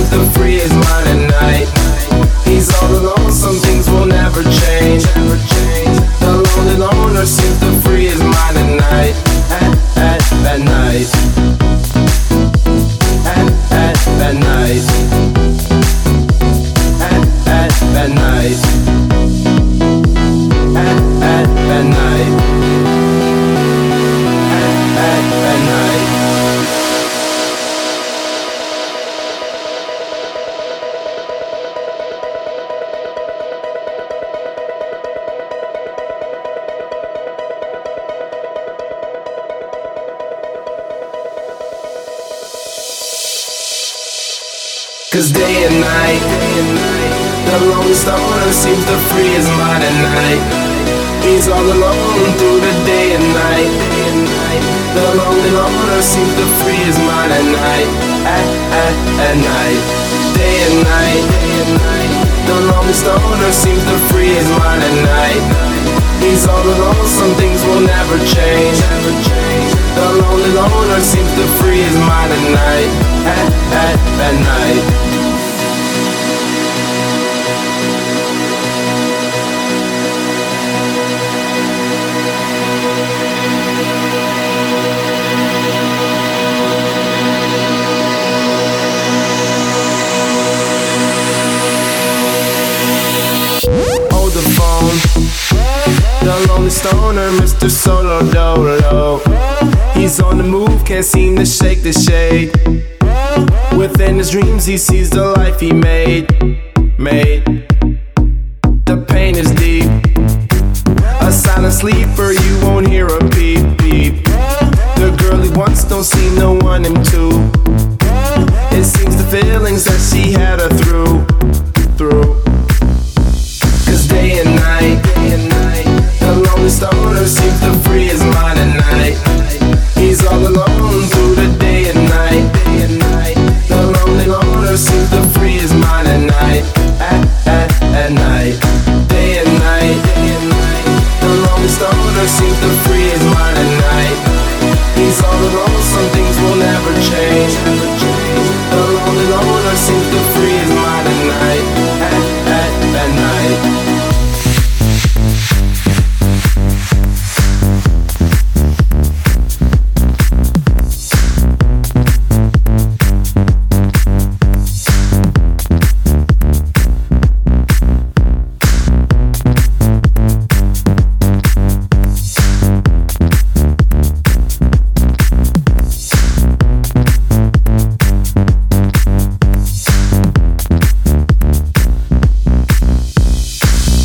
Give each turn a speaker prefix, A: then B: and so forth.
A: seems to free his mind at night. He's all alone, some things will never change. The lonely loner seems to free his mind at night. At night. At night. At night. At night. At night. Cause day and night, the lonely stoner seems to free his mind at night. He's all alone through the day and night. The lonely loner seems to free his mind at night. At night. Day and night, the lonely stoner seems to free his mind at night. He's all alone, some things will never change. The lonely loner seems to free his mind at night. At night. Hold the phone, the lonely stoner, Mr. Solo Dolo. He's on the move, can't seem to shake the shade. Within his dreams he sees the life he made. The pain is deep. A silent sleeper, you won't hear a beep, beep. The girl he wants don't seem to want him to. It seems the feelings that she had her through.